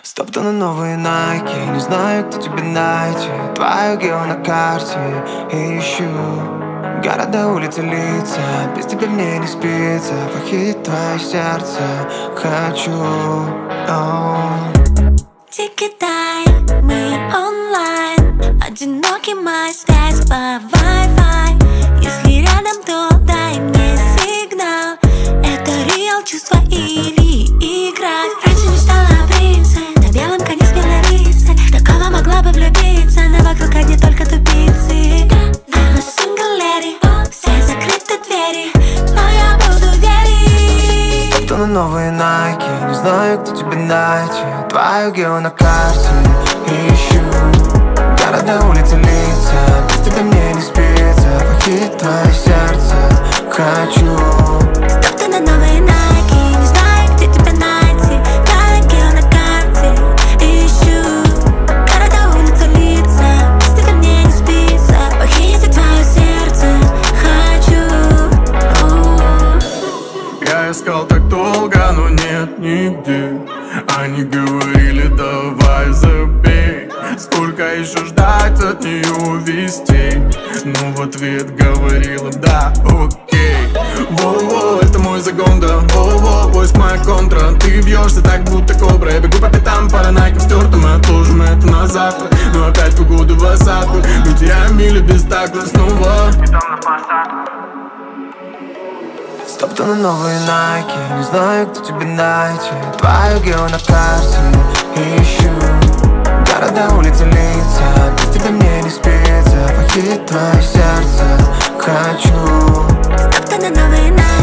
Стоптаны новые Nike, не знаю, кто тебе найти. Твое гео на карте ищу. Города, улицы, лица, без тебя мне не спится. Похитить твое сердце хочу. Тикетай, мы онлайн. Одинокий моя связь по Wi-Fi. Если рядом, то дай мне сигнал. Это реал, чувства или игра. Раньше мечтала о принце, на белом коне с белой рисой. Такого могла бы влюбиться, но вокруг одни только тупицы. На синглере, все закрыты двери, но я буду верить. Стоптаны новые Nike, не знаю, кто тебе найти. Твое гео на карте ищу. Города, улицы, лица, без тебя мне не спится. Похитить твое сердце хочу. Стоптаны новые Nike, не знаю, где тебя найти. Твое гео на карте ищу. Города, улицы, лица, без тебя мне не спится. Похитить твое сердце хочу. Я искал так долго, но нет нигде. Они говорили, давай забей. Сколько еще ждать от нее вестей? Но в ответ говорила, да, окей. Воу-воу, это мой загон, да. Воу-воу, поиск моя контра. Ты бьешься так, будто кобра. Я бегу по пятам, пара найков стерта. Мы отложим это на завтра. Но опять погода в осадку. Мы теряем мили без такта снова. Стоптаны новые Nike, не знаю, кто тебе найти. Твое гео на карте ищу. Города, улицы, лица, без тебя мне не спится. Похитить твое сердце хочу. Стоптаны новые Nike.